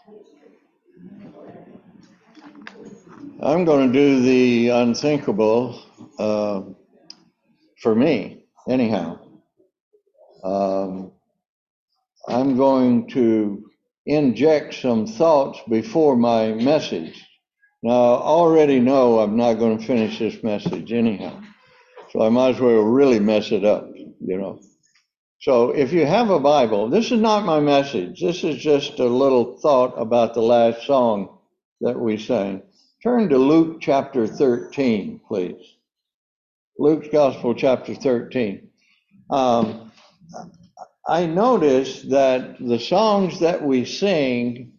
I'm going to do the unthinkable for me, anyhow. I'm going to inject some thoughts before my message. Now, I already know I'm not going to finish this message anyhow, so I might as well really mess it up, So if you have a Bible, this is not my message. This is just a little thought about the last song that we sang. Turn to Luke chapter 13, please. Luke's Gospel chapter 13. I noticed that the songs that we sing,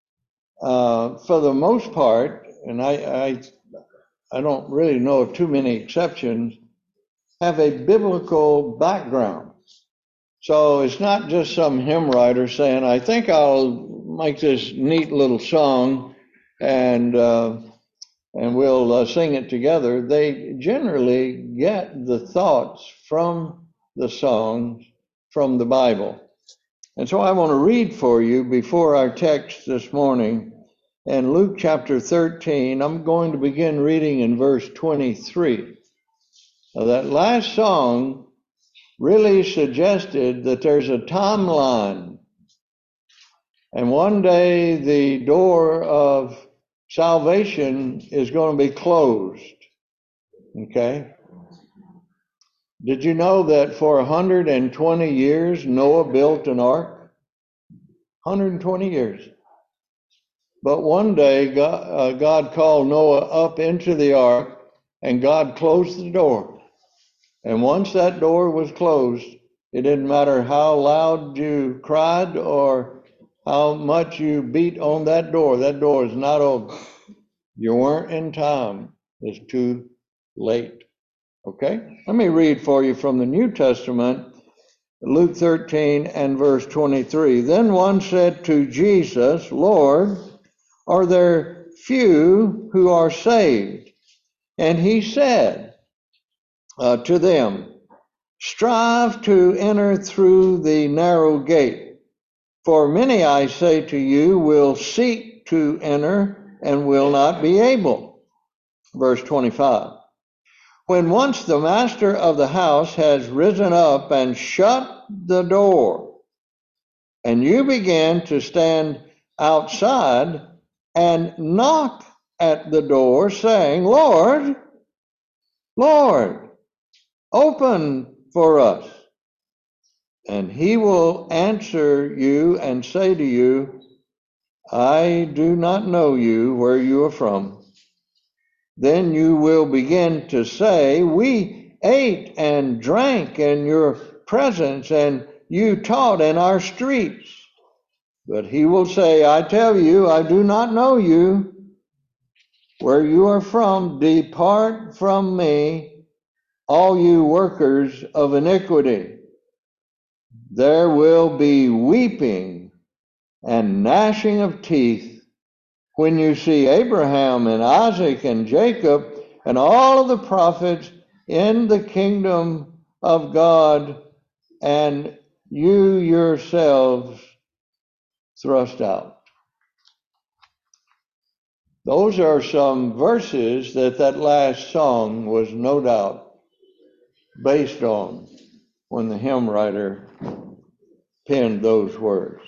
for the most part, and I don't really know of too many exceptions, have a biblical background. So it's not just some hymn writer saying, I think I'll make this neat little song and we'll sing it together. They generally get the thoughts from the songs from the Bible. And so I want to read for you before our text this morning. In Luke chapter 13, I'm going to begin reading in verse 23. Now, that last song really suggested that there's a timeline. And one day the door of salvation is going to be closed. Okay? Did you know that for 120 years Noah built an ark? 120 years. But one day God called Noah up into the ark and God closed the door. And once that door was closed, it didn't matter how loud you cried or how much you beat on that door is not open. You weren't in time. It's too late. Okay? Let me read for you from the New Testament, Luke 13 and verse 23. Then one said to Jesus, Lord, are there few who are saved? And he said to them, strive to enter through the narrow gate. For many, I say to you, will seek to enter and will not be able. Verse 25. When once the master of the house has risen up and shut the door, and you begin to stand outside and knock at the door, saying, Lord, Lord, open for us. And he will answer you and say to you, I do not know you, where you are from. Then you will begin to say, we ate and drank in your presence, and you taught in our streets. But he will say, I tell you, I do not know you, where you are from. Depart from me, all you workers of iniquity. There will be weeping and gnashing of teeth when you see Abraham and Isaac and Jacob and all of the prophets in the kingdom of God, and you yourselves thrust out. Those are some verses that last song was no doubt based on when the hymn writer penned those words.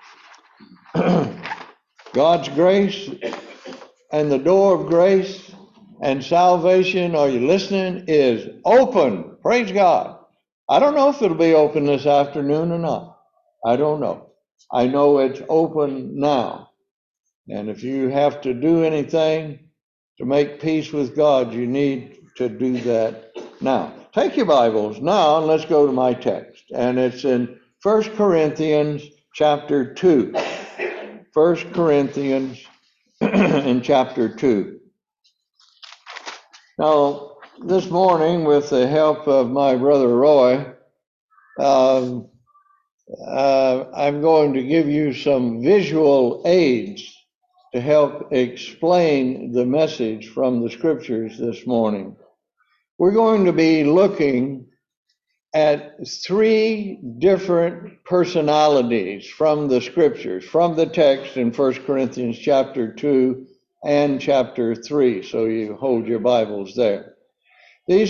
God's grace and the door of grace and salvation, are you listening, is open. Praise God. I don't know if it'll be open this afternoon or not. I don't know. I know it's open now. And if you have to do anything to make peace with God, you need to do that now. Take your Bibles now and let's go to my text. And it's in 1 Corinthians chapter 2. 1 Corinthians in chapter 2. Now, this morning, with the help of my brother Roy, I'm going to give you some visual aids to help explain the message from the scriptures this morning. We're going to be looking at three different personalities from the scriptures, from the text in 1 Corinthians chapter 2 and chapter 3. So you hold your Bibles there. These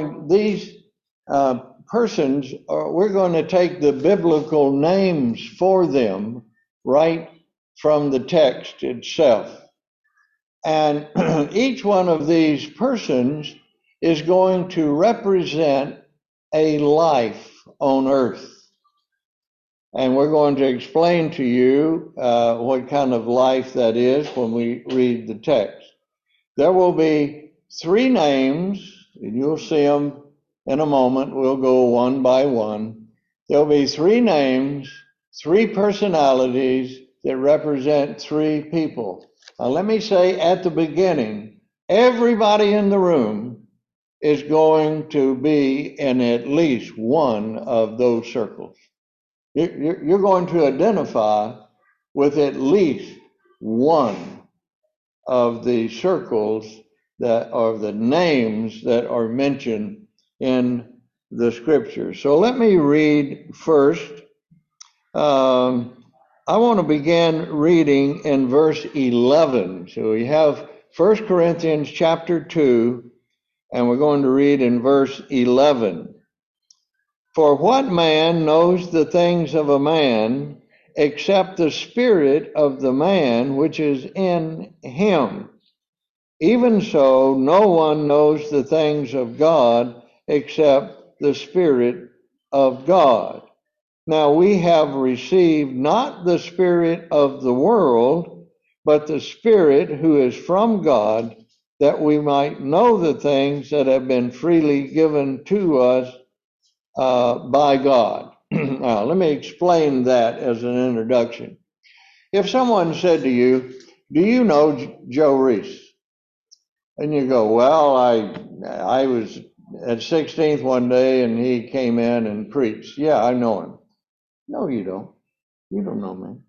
persons, we're going to take the biblical names for them right from the text itself. And each one of these persons is going to represent a life on earth. And we're going to explain to you what kind of life that is when we read the text. There will be three names, and you'll see them in a moment. We'll go one by one. There'll be three names, three personalities that represent three people. Now, let me say at the beginning, everybody in the room is going to be in at least one of those circles. You're going to identify with at least one of the circles that are the names that are mentioned in the scriptures. So let me read first. I want to begin reading in verse 11. So we have 1 Corinthians chapter 2, and we're going to read in verse 11. For what man knows the things of a man except the spirit of the man which is in him? Even so, no one knows the things of God except the Spirit of God. Now we have received not the spirit of the world, but the Spirit who is from God, that we might know the things that have been freely given to us by God. Now, let me explain that as an introduction. If someone said to you, do you know Joe Reese? And you go, well, I was at 16th one day and he came in and preached. Yeah, I know him. No, you don't. You don't know me.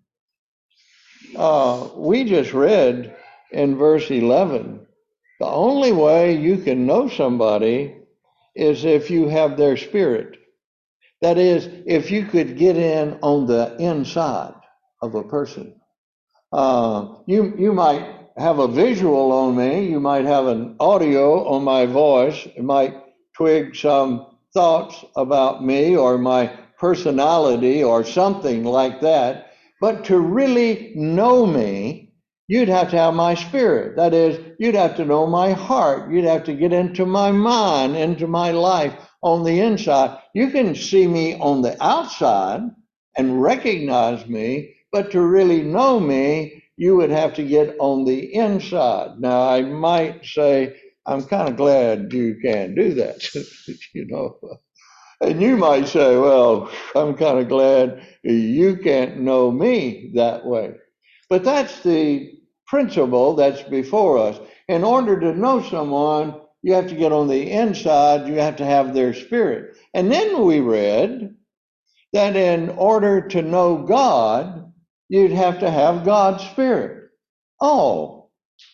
We just read in verse 11, the only way you can know somebody is if you have their spirit. That is, if you could get in on the inside of a person. You might have a visual on me, you might have an audio on my voice, you might twig some thoughts about me or my personality or something like that, but to really know me, you'd have to have my spirit. That is, you'd have to know my heart, you'd have to get into my mind, into my life on the inside. You can see me on the outside and recognize me, but to really know me, you would have to get on the inside. Now, I might say, I'm kind of glad you can't do that, you know. And you might say, well, I'm kind of glad you can't know me that way. But that's the principle that's before us. In order to know someone, you have to get on the inside, you have to have their spirit. And then we read that in order to know God, you'd have to have God's Spirit. Oh,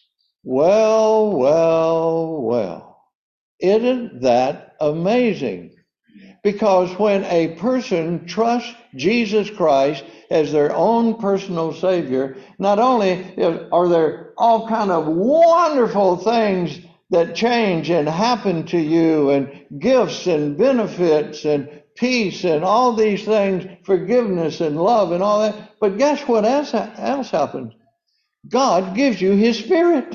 well. Isn't that amazing? Because when a person trusts Jesus Christ as their own personal Savior, not only are there all kind of wonderful things that change and happen to you, and gifts and benefits and peace and all these things, forgiveness and love and all that. But guess what else happens? God gives you His Spirit.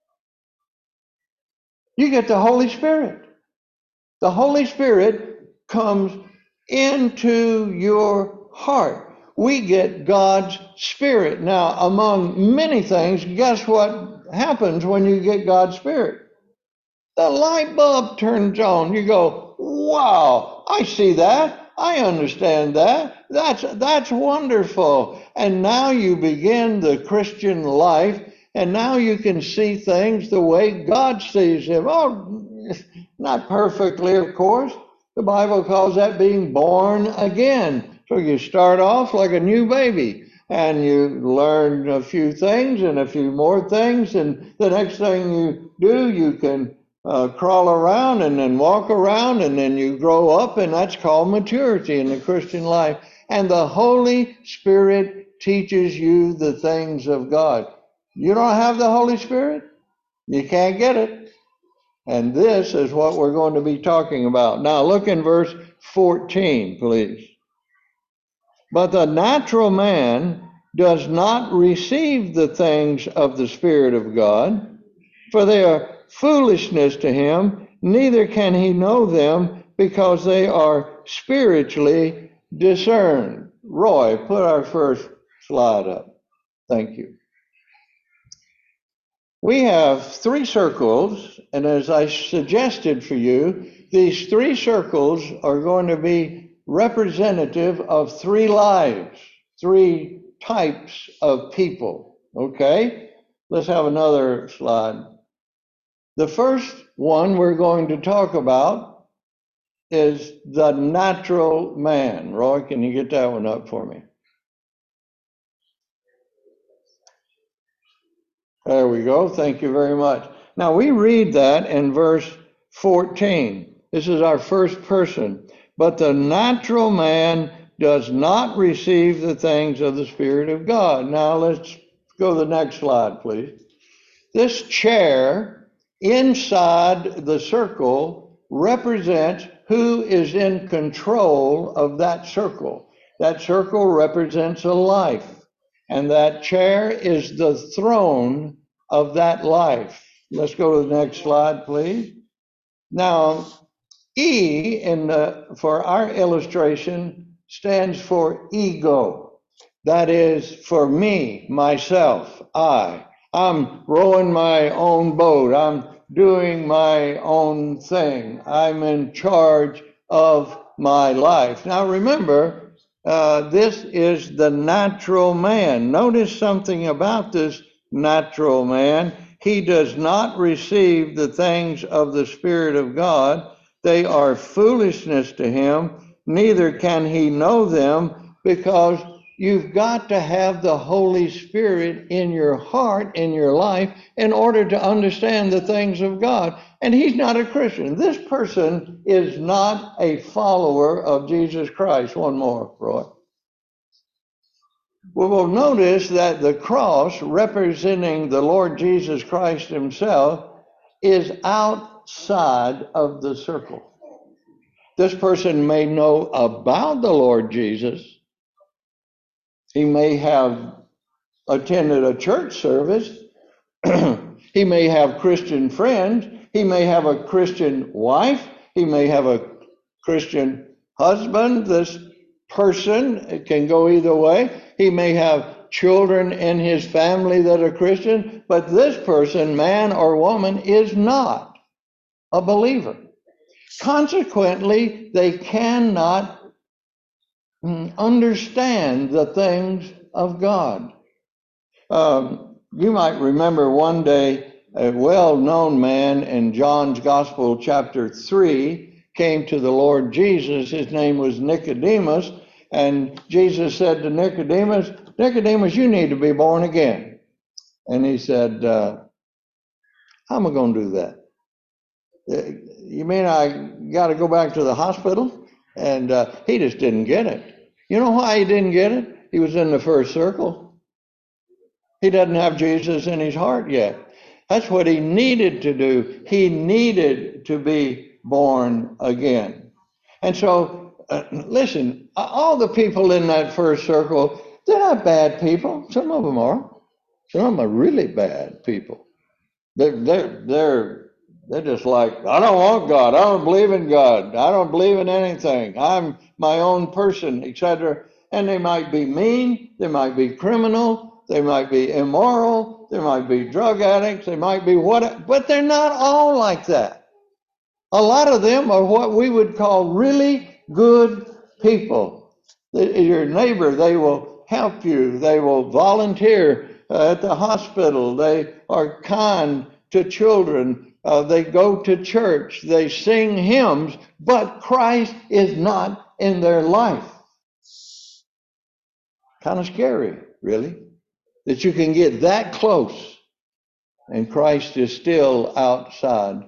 You get the Holy Spirit. The Holy Spirit comes into your heart. We get God's Spirit. Now, among many things, guess what happens when you get God's Spirit? The light bulb turns on. You go, wow, I see that. I understand that. That's wonderful. And now you begin the Christian life, and now you can see things the way God sees them. Oh, not perfectly, of course. The Bible calls that being born again. So you start off like a new baby, and you learn a few things and a few more things, and the next thing you do, you can crawl around and then walk around, and then you grow up, and that's called maturity in the Christian life. And the Holy Spirit teaches you the things of God. You don't have the Holy Spirit, you can't get it. And this is what we're going to be talking about. Now look in verse 14, please. But the natural man does not receive the things of the Spirit of God, for they are foolishness to him, neither can he know them, because they are spiritually discerned. Roy, put our first slide up. Thank you. We have three circles, and as I suggested for you, these three circles are going to be representative of three lives, three types of people. Okay? Let's have another slide. The first one we're going to talk about is the natural man. Roy, can you get that one up for me? There we go. Thank you very much. Now we read that in verse 14. This is our first person. But the natural man does not receive the things of the Spirit of God. Now let's go to the next slide, please. This chair inside the circle represents who is in control of that circle. That circle represents a life, and that chair is the throne of that life. Let's go to the next slide, please. Now, E for our illustration stands for ego. That is for me, myself, I. I'm rowing my own boat. I'm doing my own thing. I'm in charge of my life. Now remember, this is the natural man. Notice something about this natural man. He does not receive the things of the Spirit of God. They are foolishness to him, neither can he know them, because you've got to have the Holy Spirit in your heart, in your life, in order to understand the things of God. And he's not a Christian. This person is not a follower of Jesus Christ. One more, Roy. We will notice that the cross, representing the Lord Jesus Christ himself, is outside of the circle. This person may know about the Lord Jesus. He may have attended a church service. He may have Christian friends. He may have a Christian wife. He may have a Christian husband. This person, it can go either way. He may have children in his family that are Christian, but this person, man or woman, is not a believer. Consequently, they cannot understand the things of God. You might remember one day a well-known man in John's Gospel, chapter 3, came to the Lord Jesus. His name was Nicodemus, and Jesus said to Nicodemus, Nicodemus, you need to be born again. And he said, how am I going to do that? You mean I got to go back to the hospital? And he just didn't get it. You know why he didn't get it? He was in the first circle. He doesn't have Jesus in his heart yet. That's what he needed to do. He needed to be born again. And so, listen, all the people in that first circle, they're not bad people. Some of them are. Some of them are really bad people. They're just like, I don't want God. I don't believe in God. I don't believe in anything. I'm my own person, etc. And they might be mean. They might be criminal. They might be immoral. They might be drug addicts. They might be what, but they're not all like that. A lot of them are what we would call really good people. Your neighbor, they will help you. They will volunteer at the hospital. They are kind to children. They go to church. They sing hymns, but Christ is not in their life. Kind of scary, really, that you can get that close and Christ is still outside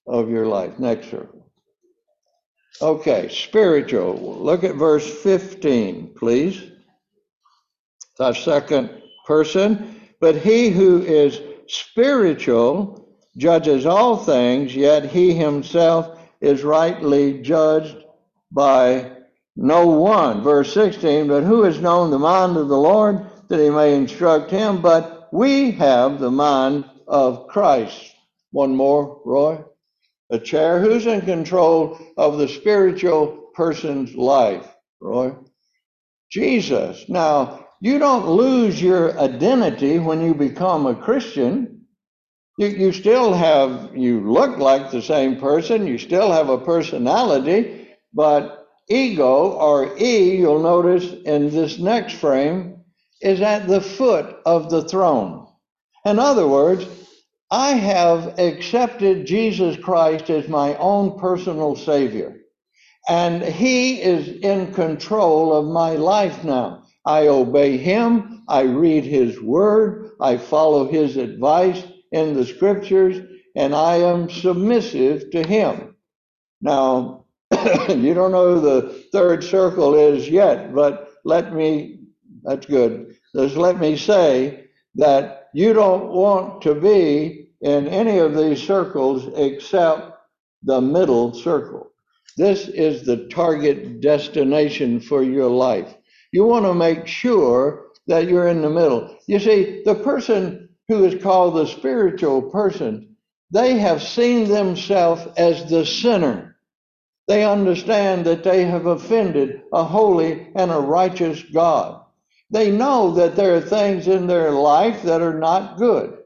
of your life. Next circle. Okay, spiritual. Look at verse 15, please. The second person. But he who is spiritual judges all things, yet he himself is rightly judged by no one. Verse 16, but who has known the mind of the Lord that he may instruct him? But we have the mind of Christ. One more, Roy. A chair. Who's in control of the spiritual person's life, Roy? Jesus. Now, you don't lose your identity when you become a Christian. You still have, you look like the same person, you still have a personality, but ego, or E, you'll notice in this next frame, is at the foot of the throne. In other words, I have accepted Jesus Christ as my own personal Savior, and He is in control of my life now. I obey Him, I read His Word, I follow His advice in the Scriptures, and I am submissive to Him. Now, you don't know who the third circle is yet, but that's good. Just let me say that you don't want to be in any of these circles except the middle circle. This is the target destination for your life. You want to make sure that you're in the middle. You see, the person who is called the spiritual person, they have seen themselves as the sinner. They understand that they have offended a holy and a righteous God. They know that there are things in their life that are not good.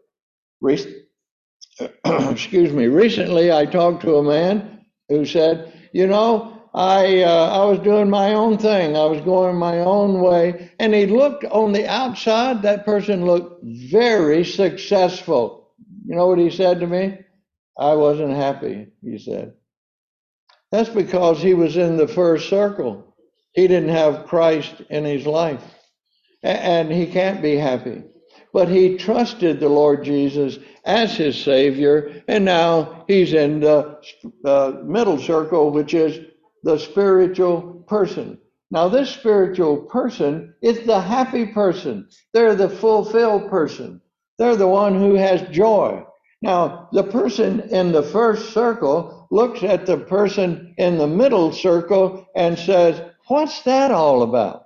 Excuse me. Recently, I talked to a man who said, you know, I was doing my own thing. I was going my own way. And he looked on the outside, that person looked very successful. You know what he said to me? I wasn't happy, he said. That's because he was in the first circle. He didn't have Christ in his life. And he can't be happy. But he trusted the Lord Jesus as his Savior, and now he's in the middle circle, which is the spiritual person. Now, this spiritual person is the happy person. They're the fulfilled person. They're the one who has joy. Now, the person in the first circle looks at the person in the middle circle and says, what's that all about?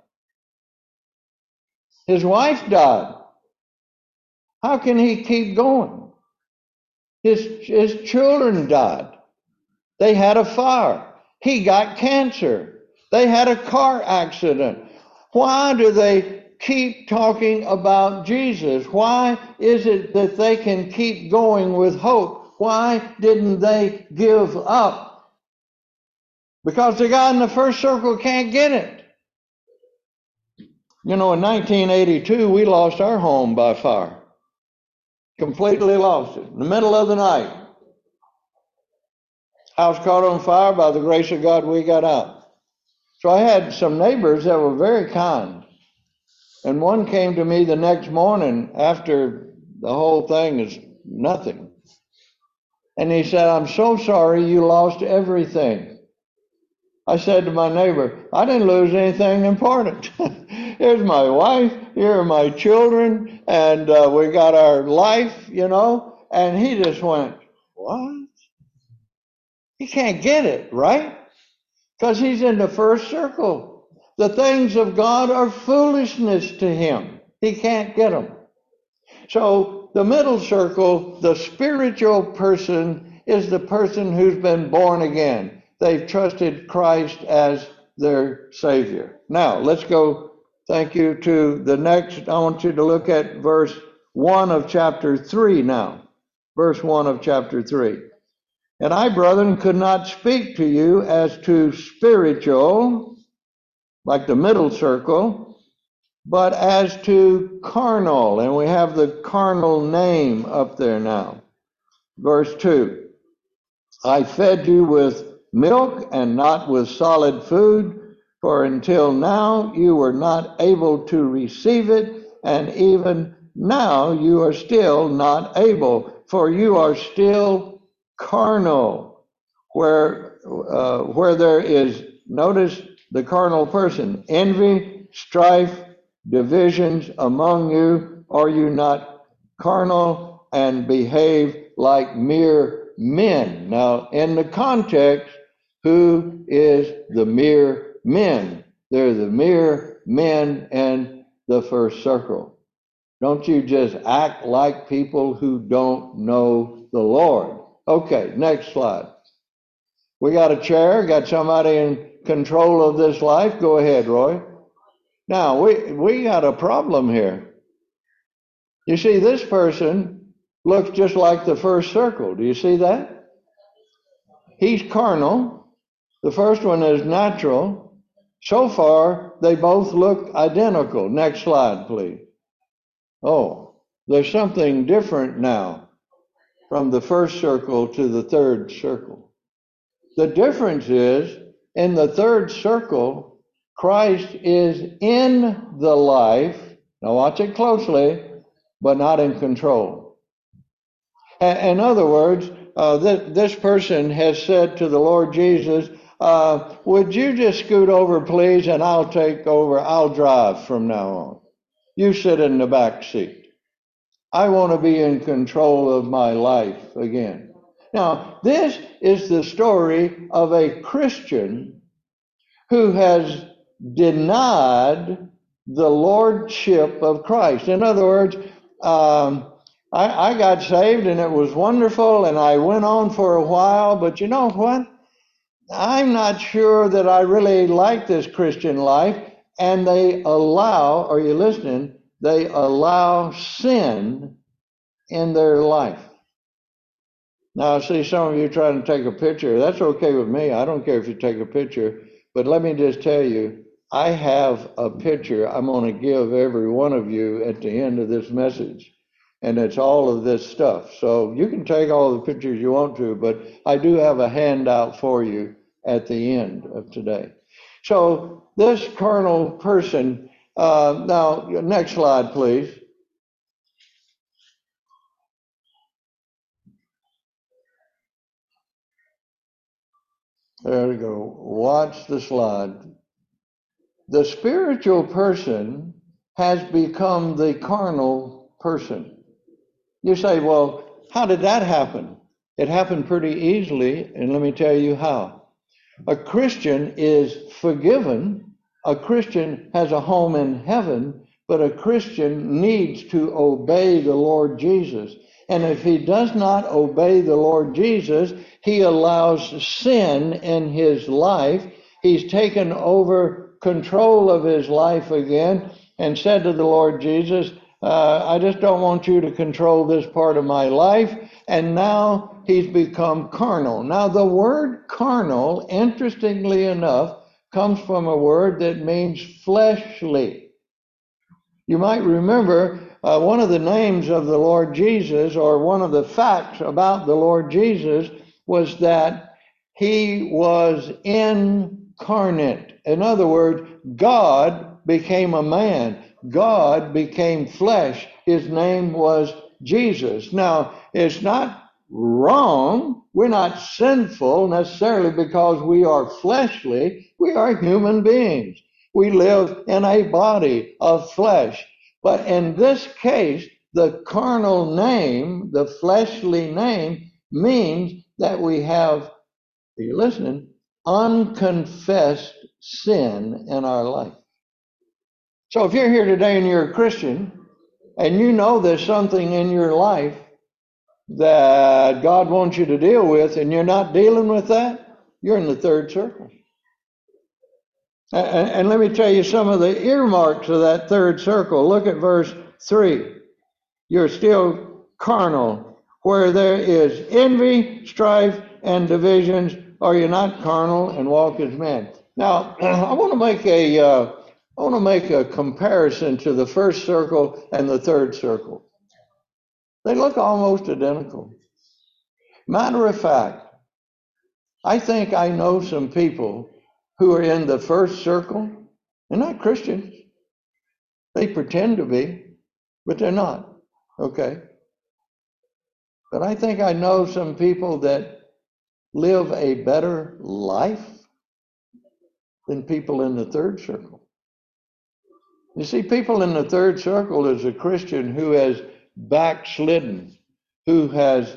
His wife died. How can he keep going? His children died. They had a fire. He got cancer. They had a car accident. Why do they keep talking about Jesus? Why is it that they can keep going with hope? Why didn't they give up? Because the guy in the first circle can't get it. You know, in 1982, we lost our home by fire. Completely lost it in the middle of the night. House caught on fire. By the grace of God, we got out. So I had some neighbors that were very kind. And one came to me the next morning after the whole thing is nothing. And he said, I'm so sorry you lost everything. I said to my neighbor, I didn't lose anything important. Here's my wife, here are my children, and we got our life, you know. And he just went, what? He can't get it, right? Because he's in the first circle. The things of God are foolishness to him. He can't get them. So the middle circle, the spiritual person, is the person who's been born again. They've trusted Christ as their Savior. Now, let's go, thank you, to the next. I want you to look at verse 1 of chapter 3 now. Verse 1 of chapter 3. And I, brethren, could not speak to you as to spiritual, like the middle circle, but as to carnal. And we have the carnal name up there now. Verse 2. I fed you with milk and not with solid food, for until now you were not able to receive it, and even now you are still not able, for you are still carnal, where there is, notice the carnal person, envy, strife, divisions among you. Are you not carnal and behave like mere men? Now, in the context, who is the mere men? They're the mere men in the first circle. Don't you just act like people who don't know the Lord. Okay, next slide. We got a chair, got somebody in control of this life. Go ahead, Roy. Now, we got a problem here. You see, this person looks just like the first circle. Do you see that? He's carnal. The first one is natural. So far, they both look identical. Next slide, please. Oh, there's something different now from the first circle to the third circle. The difference is, in the third circle, Christ is in the life. Now watch it closely, but not in control. In other words, this person has said to the Lord Jesus, would you just scoot over, please, and I'll take over. I'll drive from now on. You sit in the back seat. I want to be in control of my life again. Now, this is the story of a Christian who has denied the lordship of Christ. In other words, I got saved and it was wonderful and I went on for a while, but you know what? I'm not sure that I really like this Christian life. And they allow, are you listening? They allow sin in their life. Now, I see some of you trying to take a picture. That's okay with me. I don't care if you take a picture. But let me just tell you, I have a picture I'm going to give every one of you at the end of this message. And it's all of this stuff. So you can take all the pictures you want to, but I do have a handout for you at the end of today. So this carnal person, now, next slide, please. There we go. Watch the slide. The spiritual person has become the carnal person. You say, well, how did that happen? It happened pretty easily, and let me tell you how. A Christian is forgiven. A Christian has a home in heaven, but a Christian needs to obey the Lord Jesus. And if he does not obey the Lord Jesus, he allows sin in his life. He's taken over control of his life again and said to the Lord Jesus, I just don't want you to control this part of my life. And now he's become carnal. Now the word carnal, interestingly enough, comes from a word that means fleshly. You might remember one of the names of the Lord Jesus, or one of the facts about the Lord Jesus, was that he was incarnate. In other words, God became a man. God became flesh. His name was Jesus. Now, it's not wrong. We're not sinful necessarily because we are fleshly. We are human beings. We live in a body of flesh. But in this case, the carnal name, the fleshly name, means that we have, are you listening, unconfessed sin in our life. So if you're here today and you're a Christian, and you know there's something in your life that God wants you to deal with, and you're not dealing with that, you're in the third circle. And let me tell you some of the earmarks of that third circle. Look at verse 3. You're still carnal. Where there is envy, strife, and divisions, are you not carnal and walk as men? Now, I want to make a comparison to the first circle and the third circle. They look almost identical. Matter of fact, I think I know some people who are in the first circle. They're not Christians. They pretend to be, but they're not. Okay? But I think I know some people that live a better life than people in the third circle. You see, people in the third circle is a Christian who has backslidden, who has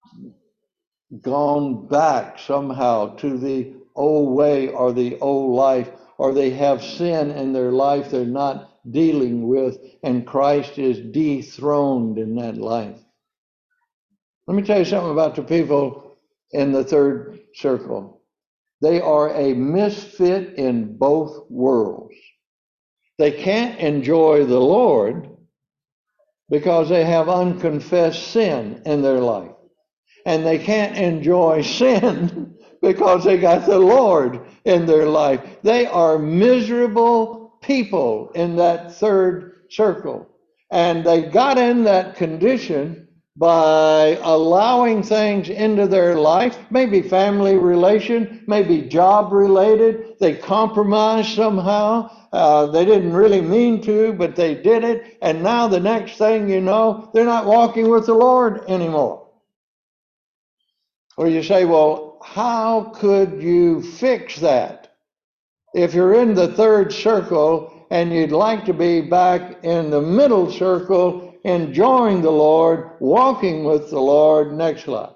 gone back somehow to the old way or the old life, or they have sin in their life they're not dealing with, and Christ is dethroned in that life. Let me tell you something about the people in the third circle. They are a misfit in both worlds. They can't enjoy the Lord because they have unconfessed sin in their life. And they can't enjoy sin because they got the Lord in their life. They are miserable people in that third circle. And they got in that condition by allowing things into their life, maybe family relation, maybe job related. They compromised somehow. They didn't really mean to, but they did it. And now the next thing you know, they're not walking with the Lord anymore. Or you say, well, how could you fix that? If you're in the third circle and you'd like to be back in the middle circle, enjoying the Lord, walking with the Lord. Next slide.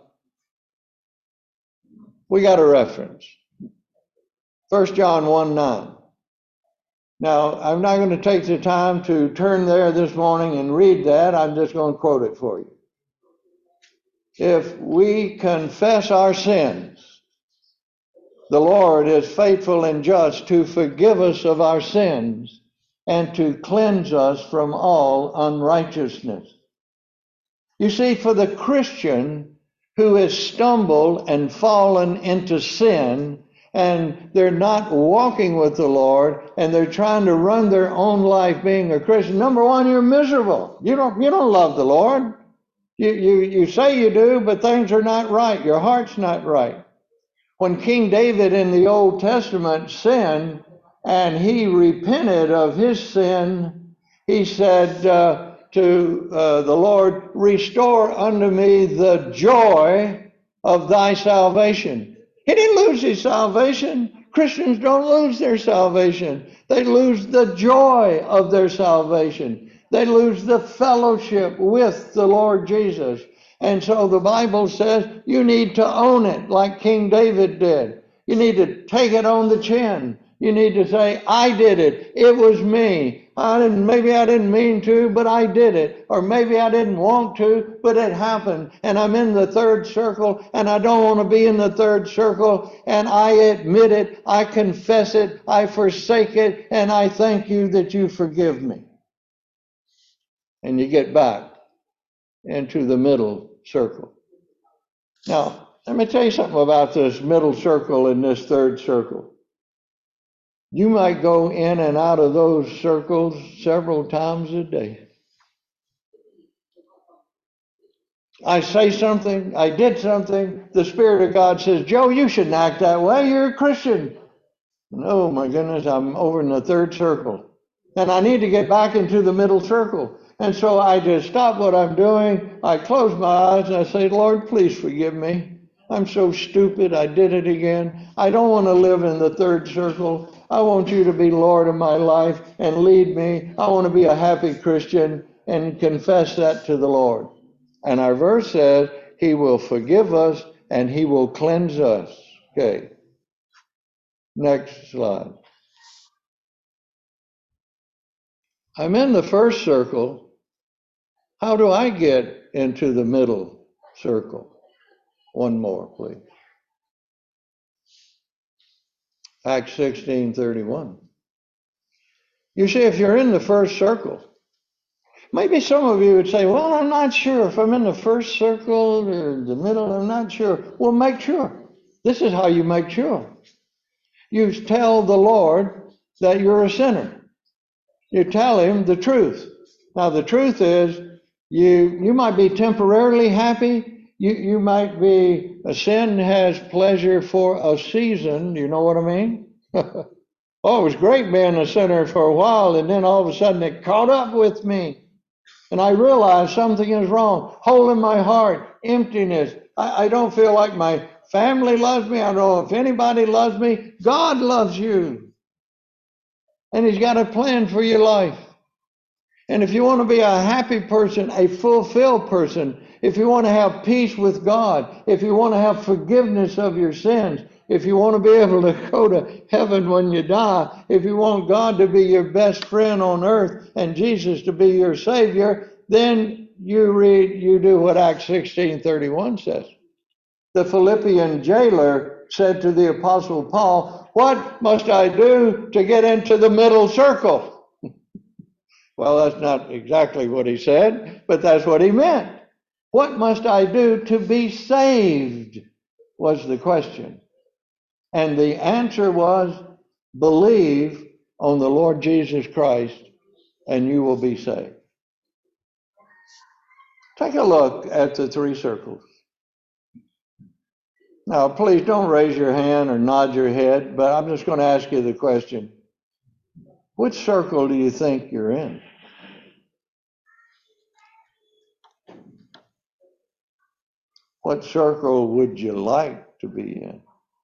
We got a reference. 1 John 1:9. Now, I'm not going to take the time to turn there this morning and read that. I'm just going to quote it for you. If we confess our sins, the Lord is faithful and just to forgive us of our sins and to cleanse us from all unrighteousness. You see, for the Christian who has stumbled and fallen into sin, and they're not walking with the Lord, and they're trying to run their own life being a Christian, number one, you're miserable. You don't love the Lord. You say you do, but things are not right. Your heart's not right. When King David in the Old Testament sinned and he repented of his sin, he said to the Lord, restore unto me the joy of thy salvation. He didn't lose his salvation. Christians don't lose their salvation. They lose the joy of their salvation. They lose the fellowship with the Lord Jesus. And so the Bible says you need to own it like King David did. You need to take it on the chin. You need to say, I did it. It was me. Maybe I didn't mean to, but I did it. Or maybe I didn't want to, but it happened. And I'm in the third circle, and I don't want to be in the third circle. And I admit it. I confess it. I forsake it. And I thank you that you forgive me. And you get back into the middle circle. Now, let me tell you something about this middle circle and this third circle. You might go in and out of those circles several times a day. I say something, I did something, the Spirit of God says, Joe, you shouldn't act that way, you're a Christian. No, my goodness, I'm over in the third circle. And I need to get back into the middle circle. And so I just stop what I'm doing, I close my eyes, and I say, Lord, please forgive me. I'm so stupid, I did it again. I don't want to live in the third circle. I want you to be Lord of my life and lead me. I want to be a happy Christian and confess that to the Lord. And our verse says, He will forgive us and He will cleanse us. Okay. Next slide. I'm in the first circle. How do I get into the middle circle? One more, please. Acts 16:31. You see, if you're in the first circle, maybe some of you would say, well, I'm not sure if I'm in the first circle or the middle, I'm not sure. Well, make sure. This is how you make sure. You tell the Lord that you're a sinner. You tell Him the truth. Now, the truth is, you might be temporarily happy. You might be, a sin has pleasure for a season. Do you know what I mean? Oh, it was great being a sinner for a while, and then all of a sudden it caught up with me. and I realize something is wrong. Hole in my heart, emptiness. I don't feel like my family loves me. I don't know if anybody loves me. God loves you. And He's got a plan for your life. And if you want to be a happy person, a fulfilled person, if you want to have peace with God, if you want to have forgiveness of your sins, if you want to be able to go to heaven when you die, if you want God to be your best friend on earth and Jesus to be your Savior, then you do what Acts 16:31 says. The Philippian jailer said to the Apostle Paul, "What must I do to get into the middle circle?" Well, that's not exactly what he said, but that's what he meant. What must I do to be saved? Was the question. And the answer was, believe on the Lord Jesus Christ and you will be saved. Take a look at the three circles. Now, please don't raise your hand or nod your head, but I'm just going to ask you the question. Which circle do you think you're in? What circle would you like to be in?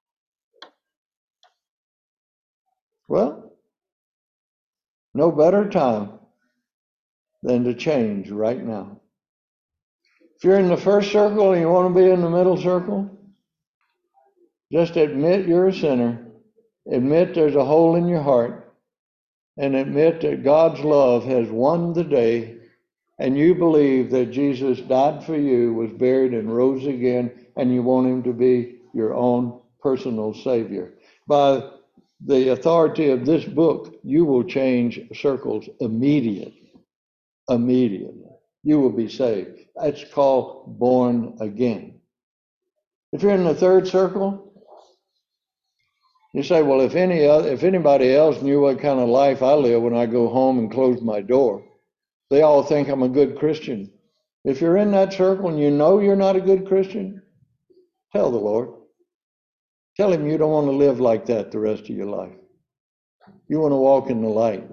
Well, no better time than to change right now. If you're in the first circle and you want to be in the middle circle, just admit you're a sinner. Admit there's a hole in your heart. And admit that God's love has won the day. And you believe that Jesus died for you, was buried, and rose again. And you want Him to be your own personal Savior. By the authority of this book, you will change circles immediately. Immediately. You will be saved. That's called born again. If you're in the third circle, you say, well, if anybody else knew what kind of life I live when I go home and close my door, they all think I'm a good Christian. If you're in that circle and you know you're not a good Christian, tell the Lord. Tell Him you don't want to live like that the rest of your life. You want to walk in the light.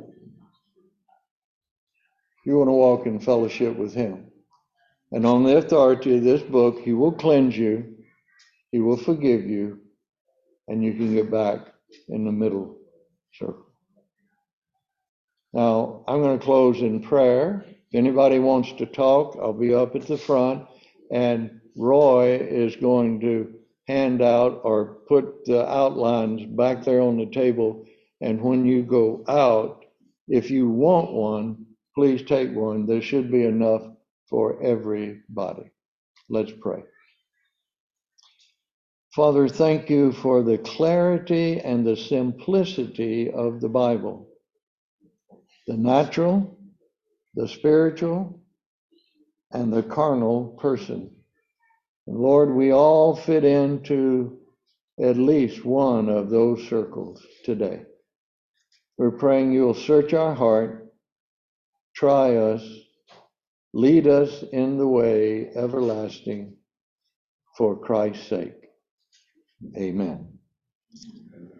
You want to walk in fellowship with Him. And on the authority of this book, He will cleanse you. He will forgive you. And you can get back in the middle circle. Now, I'm going to close in prayer. If anybody wants to talk, I'll be up at the front. And Roy is going to hand out or put the outlines back there on the table. And when you go out, if you want one, please take one. There should be enough for everybody. Let's pray. Father, thank you for the clarity and the simplicity of the Bible. The natural, the spiritual, and the carnal person. And Lord, we all fit into at least one of those circles today. We're praying you'll search our heart, try us, lead us in the way everlasting for Christ's sake. Amen.